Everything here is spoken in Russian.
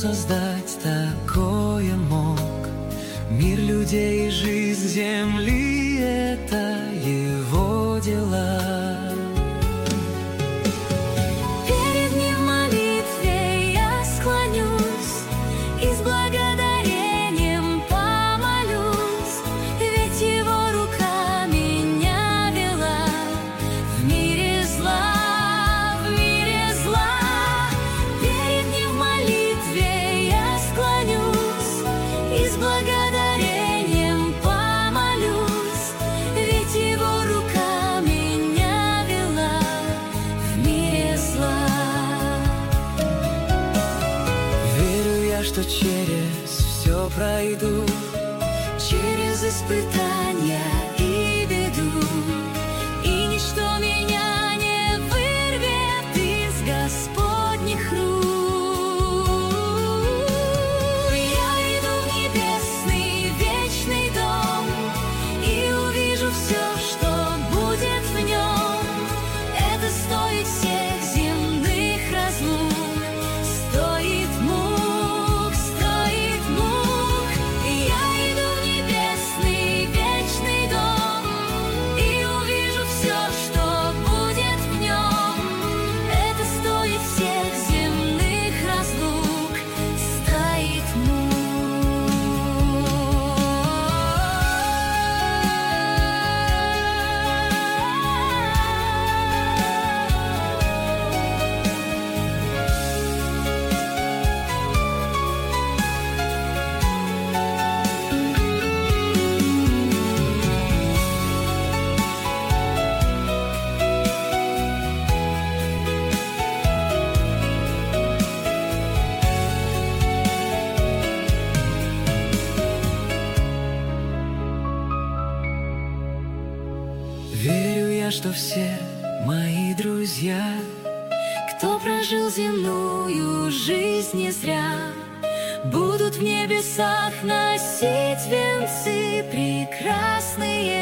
создать такое мог? Мир людей и жизнь земли — это его дела. Перед ним в молитве я склонюсь и с благодарением помолюсь, ведь его рука меня вела в мире зла, в мире зла. Перед ним в молитве я склонюсь и с благодарением помолюсь, ведь его рука меня вела в мире зла. Верю я, что через все пройду, Через испытания и беду, и ничто меня не вырвет из Господних рук. Я иду в небесный вечный дом и увижу все, что будет в нем. Это стоит всех земных разлук, стоит мук, стоит мук. Я иду в небесный вечный дом и увижу все, что будет в нем. Это стоит всех земных разлук, стоит мук. верю я, что все мои друзья, Кто прожил земную жизнь не зря, будут в небесах носить венцы прекрасные.